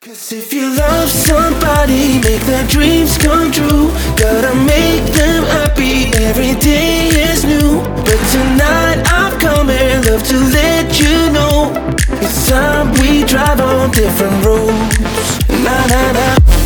'Cause if you love somebody, make their dreams come true. Gotta make them happy, every day is new. But tonight I'm coming, love to let you know it's time we drive on different roads. Na na na.